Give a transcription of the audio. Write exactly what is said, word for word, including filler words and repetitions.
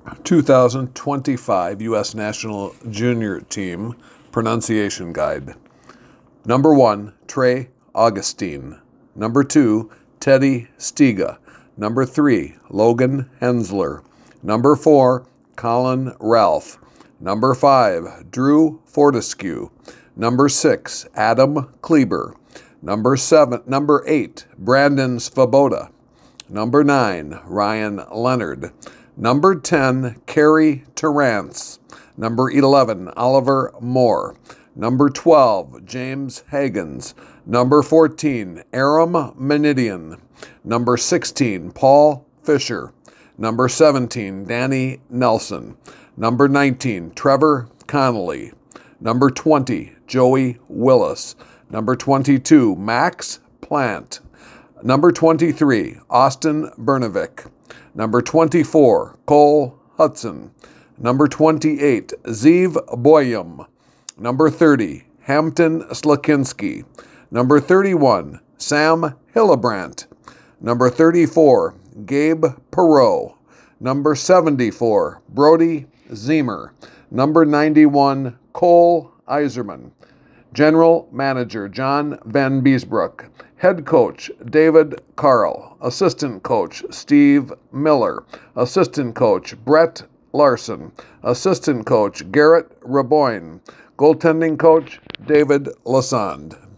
two thousand twenty-five U S National Junior Team Pronunciation Guide. Number one, Trey Augustine. Number two, Teddy Stiga. Number three, Logan Hensler. Number four, Colin Ralph. Number five, Drew Fortescue. Number six, Adam Kleber. Number seven, number eight, Brandon Svoboda. Number nine, Ryan Leonard. Number ten, Kerry Terrance. Number eleven, Oliver Moore. Number twelve, James Hagens. Number fourteen, Aram Menidian. Number sixteen, Paul Fisher. Number seventeen, Danny Nelson. Number nineteen, Trevor Connolly. Number twenty, Joey Willis. Number twenty-two, Max Plant. Number twenty-three, Austin Bernovic. Number twenty-four, Cole Hudson. Number twenty-eight, Zeev Boyum. Number thirty, Hampton Slakinski. Number thirty-one, Sam Hillebrandt. Number thirty-four, Gabe Perot. Number seventy-four, Brody Zemer. Number ninety-one, Cole Iserman. General Manager John Van Beesbrook. Head Coach David Carl. Assistant Coach Steve Miller. Assistant Coach Brett Larson. Assistant Coach Garrett Raboyne. Goaltending Coach David Lassonde.